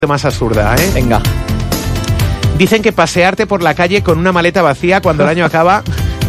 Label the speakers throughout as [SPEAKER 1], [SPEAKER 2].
[SPEAKER 1] más absurda, ¿eh?
[SPEAKER 2] Venga.
[SPEAKER 1] Dicen que pasearte por la calle con una maleta vacía cuando el año acaba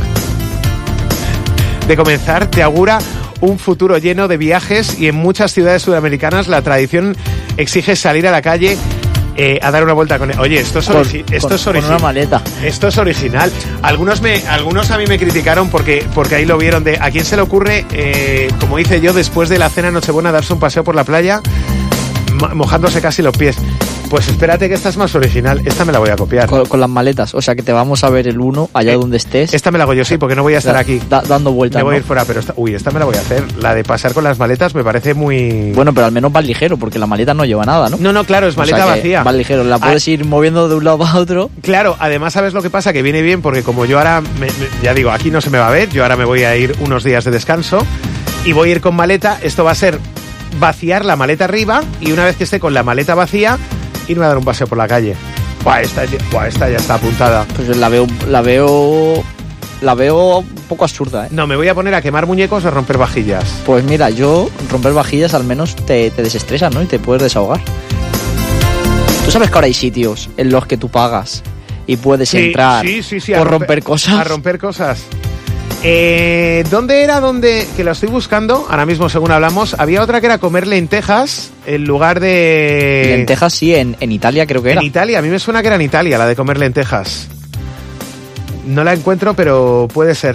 [SPEAKER 1] de comenzar te augura un futuro lleno de viajes, y en muchas ciudades sudamericanas la tradición exige salir a la calle a dar una vuelta con él. Oye, esto es original.
[SPEAKER 2] Con una maleta.
[SPEAKER 1] Esto es original. Algunos a mí me criticaron porque ahí lo vieron de a quién se le ocurre, como hice yo después de la cena Nochebuena, darse un paseo por la playa mojándose casi los pies. Pues espérate, que esta es más original. Esta me la voy a copiar.
[SPEAKER 2] Con las maletas. O sea, que te vamos a ver el uno allá donde estés.
[SPEAKER 1] Esta me la hago yo, sí, porque no voy a estar aquí
[SPEAKER 2] dando vueltas.
[SPEAKER 1] Me voy a ir fuera, pero esta me la voy a hacer. La de pasar con las maletas me parece muy...
[SPEAKER 2] Bueno, pero al menos vas ligero, porque la maleta no lleva nada, ¿no?
[SPEAKER 1] No, claro, es maleta vacía.
[SPEAKER 2] Vas ligero, la puedes ir moviendo de un lado a otro.
[SPEAKER 1] Claro, además, ¿sabes lo que pasa? Que viene bien, porque como yo ahora, ya digo, aquí no se me va a ver, yo ahora me voy a ir unos días de descanso y voy a ir con maleta. Esto va a ser vaciar la maleta arriba, y una vez que esté con la maleta vacía, irme a dar un paseo por la calle. Esta ya está apuntada.
[SPEAKER 2] Pues la veo un poco absurda, ¿eh?
[SPEAKER 1] No, me voy a poner a quemar muñecos o a romper vajillas.
[SPEAKER 2] Pues mira, yo romper vajillas al menos te desestresa, ¿no? Y te puedes desahogar. Tú sabes que ahora hay sitios en los que tú pagas y puedes entrar por romper cosas.
[SPEAKER 1] A romper cosas. ¿Dónde era? Que lo estoy buscando ahora mismo según hablamos. Había otra que era comer lentejas en lugar de...
[SPEAKER 2] Lentejas, sí, en Italia creo que era.
[SPEAKER 1] En Italia, a mí me suena que era en Italia la de comer lentejas. No la encuentro, pero puede ser.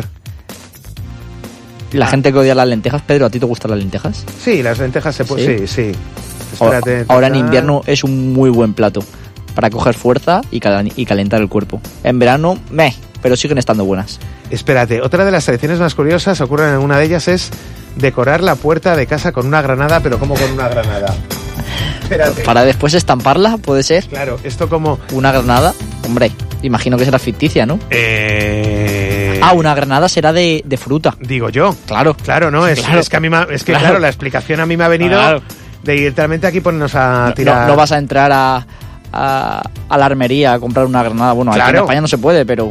[SPEAKER 2] La gente que odia las lentejas. Pedro, ¿a ti te gustan las lentejas?
[SPEAKER 1] Sí, las lentejas se pueden... Sí. Espérate,
[SPEAKER 2] ahora en invierno es un muy buen plato para coger fuerza y calentar el cuerpo. En verano, pero siguen estando buenas.
[SPEAKER 1] Espérate, otra de las tradiciones más curiosas, ocurren en una de ellas, es decorar la puerta de casa con una granada. ¿Pero cómo con una granada? Espérate.
[SPEAKER 2] Para después estamparla, ¿puede ser?
[SPEAKER 1] Claro, esto como...
[SPEAKER 2] ¿Una granada? Hombre, imagino que será ficticia, ¿no? Una granada será de fruta.
[SPEAKER 1] Digo yo.
[SPEAKER 2] Claro,
[SPEAKER 1] ¿no? Es que a mí claro, la explicación a mí me ha venido de directamente aquí ponernos a tirar...
[SPEAKER 2] No vas a entrar a la armería a comprar una granada. Bueno, aquí en España no se puede, pero...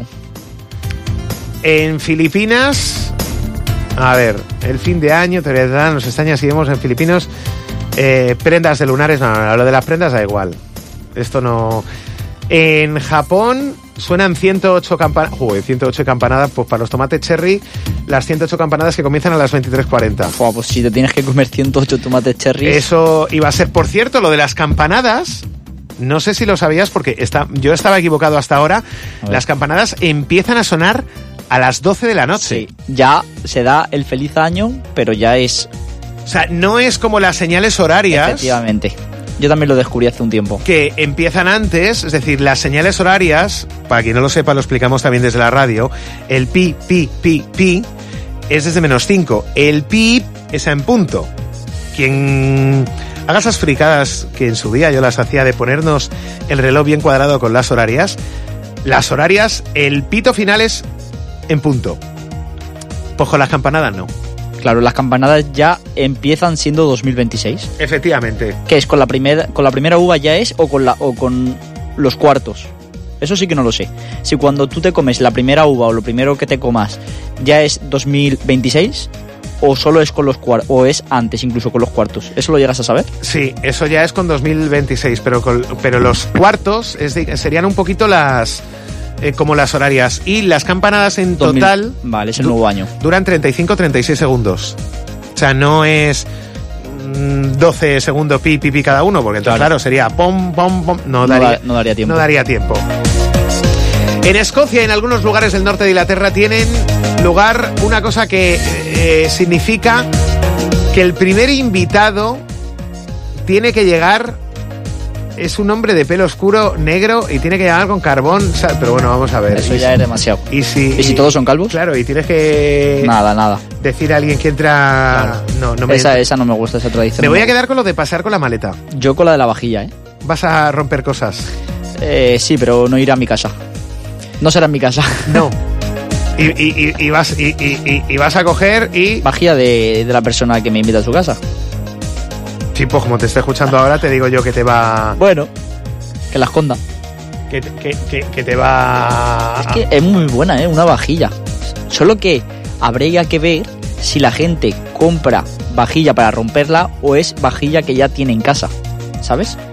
[SPEAKER 1] En Filipinas, a ver, el fin de año, te dan los extrañas y vemos en Filipinos prendas de lunares. No, lo de las prendas da igual. Esto no... En Japón suenan 108 campanadas. 108 campanadas, pues para los tomates cherry, las 108 campanadas que comienzan a las 23:40.
[SPEAKER 2] Pues si te tienes que comer 108 tomates cherry...
[SPEAKER 1] Eso iba a ser, por cierto, lo de las campanadas... No sé si lo sabías, porque yo estaba equivocado hasta ahora. Las campanadas empiezan a sonar a las 12 de la noche.
[SPEAKER 2] Sí, ya se da el feliz año, pero ya es...
[SPEAKER 1] O sea, no es como las señales horarias.
[SPEAKER 2] Efectivamente. Yo también lo descubrí hace un tiempo.
[SPEAKER 1] Que empiezan antes, es decir, las señales horarias, para quien no lo sepa, lo explicamos también desde la radio, el pi es desde -5. El pi es en punto. Quien haga esas fricadas que en su día yo las hacía de ponernos el reloj bien cuadrado con las horarias, el pito final es en punto. Pues con las campanadas no.
[SPEAKER 2] Claro, las campanadas ya empiezan siendo 2026.
[SPEAKER 1] Efectivamente.
[SPEAKER 2] ¿Qué es? ¿Con la primera uva ya es o con los cuartos? Eso sí que no lo sé. Si cuando tú te comes la primera uva o lo primero que te comas ya es 2026... ¿O solo es con los cuartos? ¿O es antes incluso con los cuartos? ¿Eso lo llegas a saber?
[SPEAKER 1] Sí, eso ya es con 2026, pero los cuartos serían un poquito como las horarias. Y las campanadas en total...
[SPEAKER 2] Vale, es el nuevo año.
[SPEAKER 1] Duran 35-36 segundos. O sea, no es 12 segundos pi cada uno, porque entonces, claro sería pom, pom, pom. No daría tiempo. No daría tiempo. En Escocia y en algunos lugares del norte de Inglaterra tienen lugar una cosa que significa que el primer invitado tiene que llegar, es un hombre de pelo oscuro, negro, y tiene que llegar con carbón, pero bueno, vamos a ver.
[SPEAKER 2] Eso ya es demasiado.
[SPEAKER 1] ¿Y si
[SPEAKER 2] todos son calvos?
[SPEAKER 1] Claro, y tienes que...
[SPEAKER 2] Nada.
[SPEAKER 1] Decir a alguien que entra...
[SPEAKER 2] Claro. Esa no me gusta, esa tradición.
[SPEAKER 1] Me voy a quedar con lo de pasar con la maleta.
[SPEAKER 2] Yo con la de la vajilla, ¿eh?
[SPEAKER 1] ¿Vas a romper cosas?
[SPEAKER 2] Sí, pero no ir a mi casa. No será en mi casa.
[SPEAKER 1] No. Y vas a coger y...
[SPEAKER 2] Vajilla de la persona que me invita a su casa.
[SPEAKER 1] Sí, pues como te estoy escuchando ahora, te digo yo que te va...
[SPEAKER 2] Bueno, que la esconda.
[SPEAKER 1] Que te va...
[SPEAKER 2] Es que es muy buena, una vajilla. Solo que habría que ver si la gente compra vajilla para romperla o es vajilla que ya tiene en casa, ¿sabes?